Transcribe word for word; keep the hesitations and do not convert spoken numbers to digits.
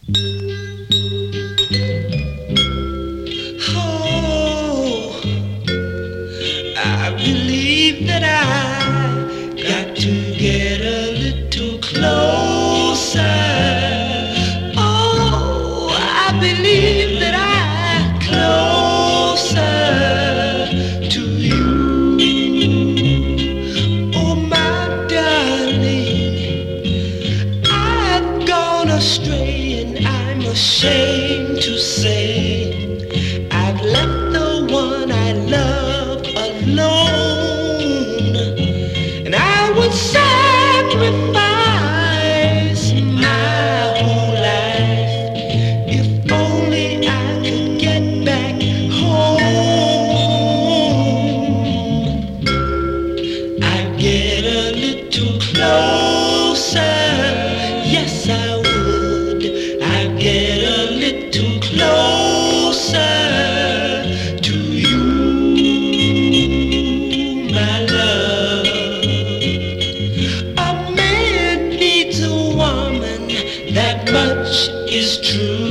Oh, I believe that I got to get a little closer. Oh, I believe that I closer to you. Oh, my darling, I've gone astray and I'm ashamed to say I've left the one I love alone, and I would sacrifice my whole life if only I could get back home. I'd get a little closer, yes I would. I'd get a little closer to you, my love. A man needs a woman, that much is true.